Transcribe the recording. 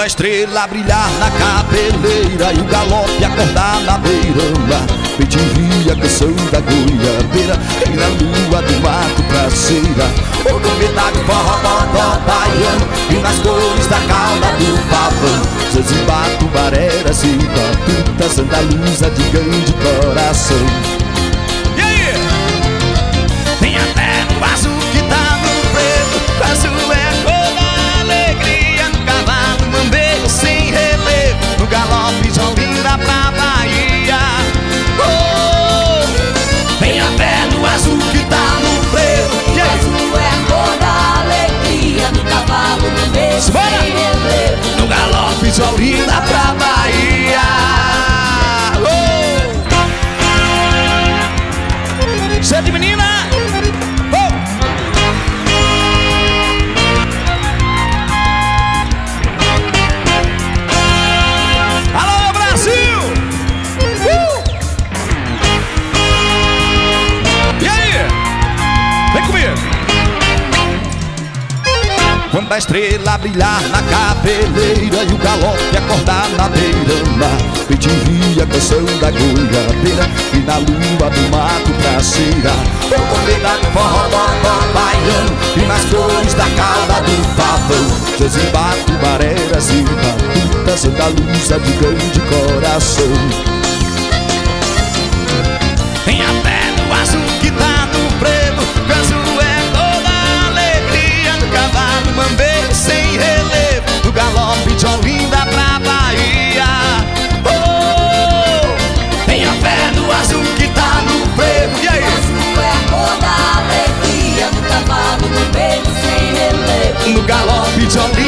a estrela brilhar na cabeleira e o galope acordar na beirama, pedir a canção da goiabeira e na lua do mato praceira, o convidado forró bodó baiano e nas cores da cauda do pavão, Zanzibar, Tubarera, Ziba, Tuta, Santa Lusa de grande coração. E aí? Tem até no azul que tá no preto, o azul é a cor da alegria, no cavalo mambeiro sem relevo, no galope de Olinda pra Bahia. Oh! Tem até no azul que tá no preto, o azul é a cor da alegria, no cavalo mambeiro sem relevo, no galope de Olinda pra Bahia. Cheio de menina! Alô, Brasil! E aí? Vem comigo! Quando a estrela brilhar na cabeleira e o galope acordar na beirama, pedir a canção da goiabeira e na lua do mato praceira, o convidado forró bodó baiano e nas cores da cauda do pavão, Zanzibar, Tubarera, Ziba, Tuta, Santa Lusa de grande coração. Tem até no azul que tá no preto, o azul é toda a alegria, no cavalo mambeiro sem relevo, no galope de Olinda pra Bahia. Oh! Tem a fé no azul que tá no frevo. E aí? o azul é a cor da alegria, no cavalo mambeiro sem relevo, No galope de Olinda